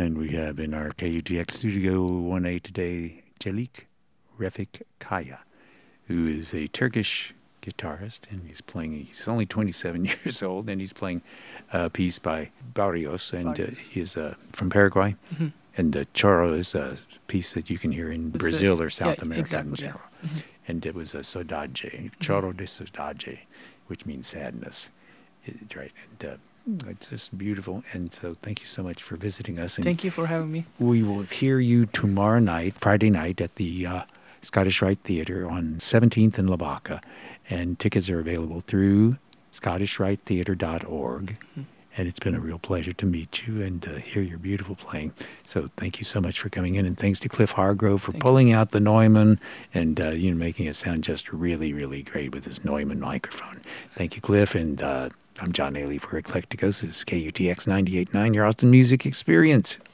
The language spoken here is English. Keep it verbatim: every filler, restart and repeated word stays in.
And we have in our K U T X Studio one A today, Celik Refik Kaya, who is a Turkish guitarist, and he's playing, he's only twenty-seven years old, and he's playing a piece by Barrios, and uh, he is uh, from Paraguay. Mm-hmm. And the Choro is a piece that you can hear in It's Brazil a, or South yeah, America exactly, in general. Yeah. Mm-hmm. And it was a Saudade, Choro de Saudade, which means sadness. It, right. And, uh, it's just beautiful. And so thank you so much for visiting us. And thank you for having me. We will hear you tomorrow night, Friday night, at the uh, Scottish Rite Theatre on seventeenth and Lavaca. And tickets are available through scottish rite theatre dot org. Mm-hmm. And it's been a real pleasure to meet you and uh, hear your beautiful playing. So thank you so much for coming in. And thanks to Cliff Hargrove for thank pulling you. out the Neumann and uh, you know, making it sound just really, really great with his Neumann microphone. Thank you, Cliff. And uh, I'm John Ailey for Eclecticos. This is K U T X ninety-eight point nine, your Austin Music Experience.